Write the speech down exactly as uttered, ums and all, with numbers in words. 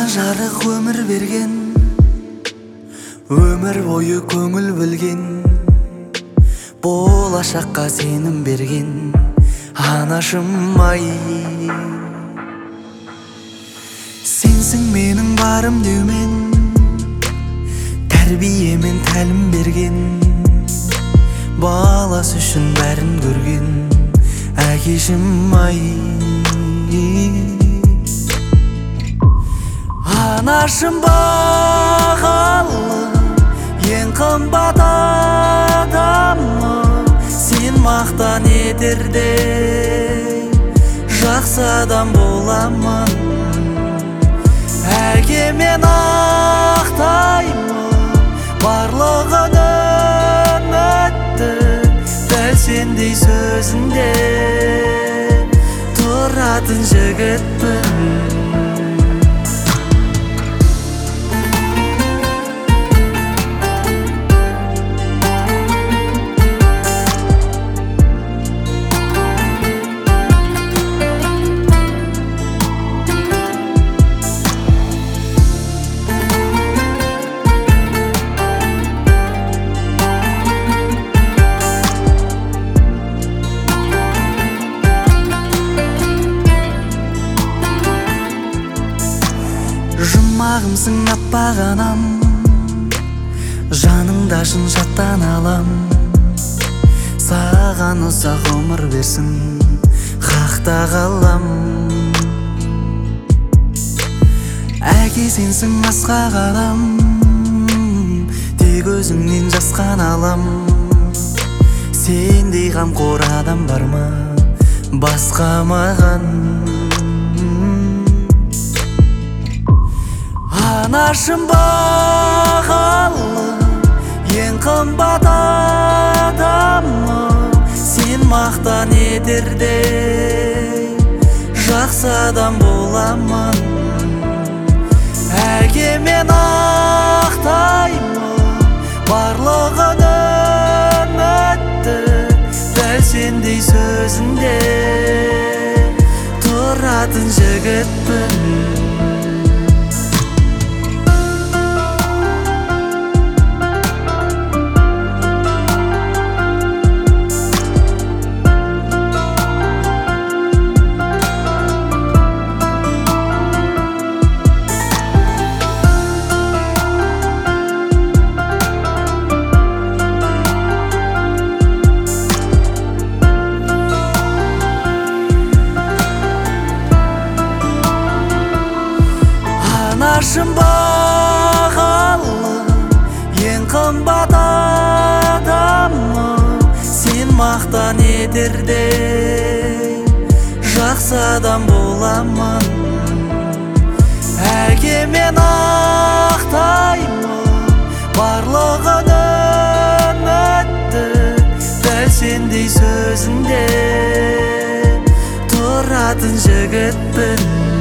жарық өмір берген, өмір бойы көңіл білген, болашаққа сенім берген анашым ай. Сенсің менің барым деумен, тәрбиемен тәлім берген, баласы үшін бәрін көрген әкешім ай. Анашым бағалы, ең қымбат адамым, сен мақтан етердей жақсы адам боламын. Әкемен ақтаймын барлығын үмітті, дәл сендей сөзінде тұратын жігітпін. Жұмағымсың аппақ анам, жаныңда шын жаттан алам. Саған ұзақ ғұмыр берсін хақта қалам. Әке сенсің асқақ адам, тек өзіңнен жасқан алам. Сендей қамқор адам бар ма басқа маған? Анашым бағалы, ең қымбат адамым, сен мақтан етердей жақсы адам боламын. Әкемен ақтаймын барлығын үмітті, дәл сендей сөзінде тұратын жігітпін. Анашым бағалы, ең қымбат адамым, сен мақтан етердей жақсы адам боламын. Әкемен ақтаймын барлығын үмітті, дәл сендей сөзінде тұратын жігітпін.